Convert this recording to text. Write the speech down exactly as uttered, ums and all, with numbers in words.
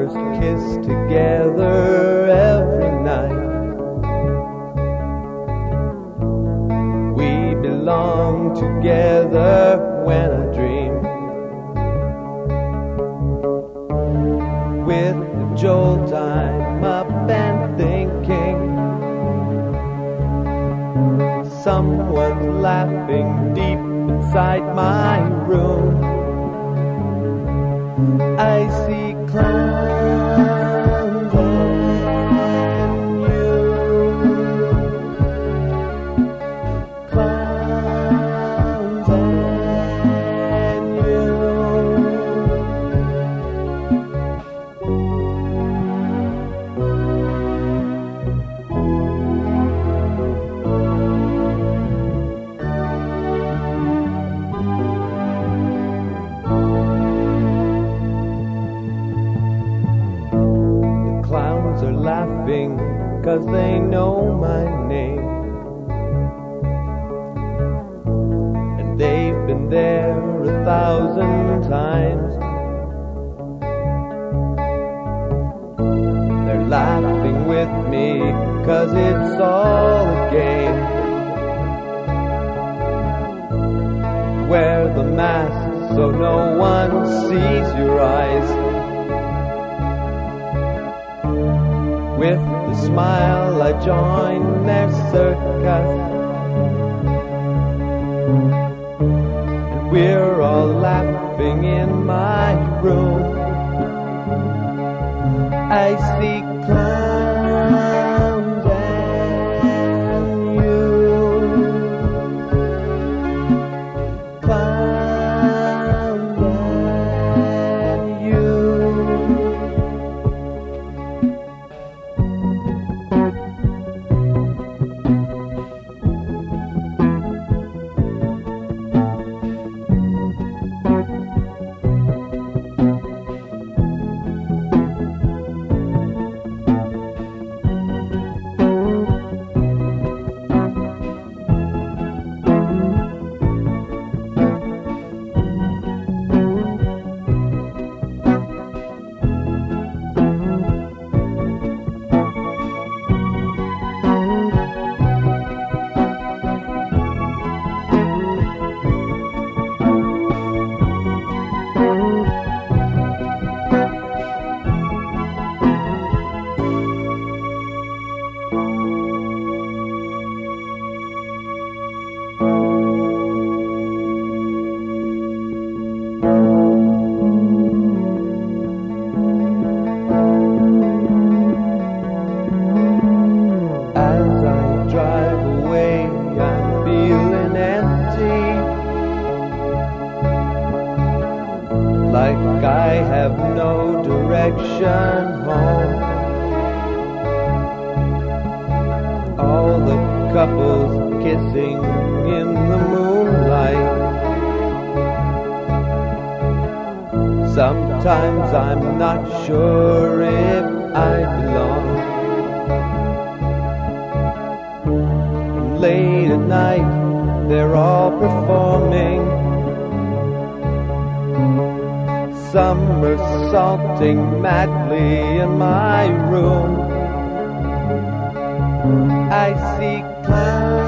first kiss together every night. We belong together when I dream. With the jolt I'm up and thinking, someone's laughing deep inside my room. I see clowns and you, clowns and you. Clowns are laughing 'cause they know my name, and they've been there a thousand times. They're laughing with me 'cause it's all a game. Wear the mask so no one sees your eyes. With the smile I join their circus, and we're all laughing in my room. I see clowns and you, clowns and you. Like I have no direction home. All the couples kissing in the moonlight. Sometimes I'm not sure if I belong. And late at night they're all performing, somersaulting madly in my room. I see clowns